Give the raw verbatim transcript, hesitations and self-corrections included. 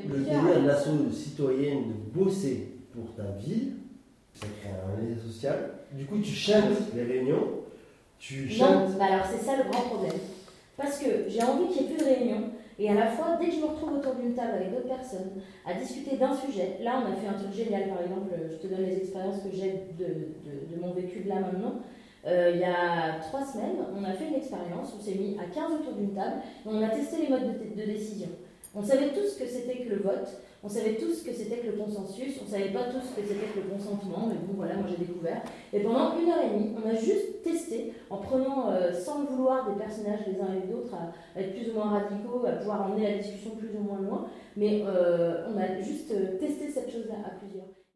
le délire de l'asso citoyenne de bosser pour ta ville, ça crée un lien social. Du coup, tu chantes les réunions, tu chantes... Non, bah alors c'est ça le grand problème. Parce que j'ai envie qu'il n'y ait plus de réunions, et à la fois, dès que je me retrouve autour d'une table avec d'autres personnes, à discuter d'un sujet, là on a fait un truc génial, par exemple, je te donne les expériences que j'ai de, de, de mon vécu de là maintenant. Euh, il y a trois semaines, on a fait une expérience, on s'est mis à quinze autour d'une table, et on a testé les modes de, de décision. On savait tous ce que c'était que le vote, on savait tous ce que c'était que le consensus, on ne savait pas tous ce que c'était que le consentement, mais bon voilà, moi j'ai découvert. Et pendant une heure et demie, on a juste testé, en prenant euh, sans le vouloir des personnages les uns et les autres, à, à être plus ou moins radicaux, à pouvoir emmener la discussion plus ou moins loin, mais euh, on a juste euh, testé cette chose-là à plusieurs.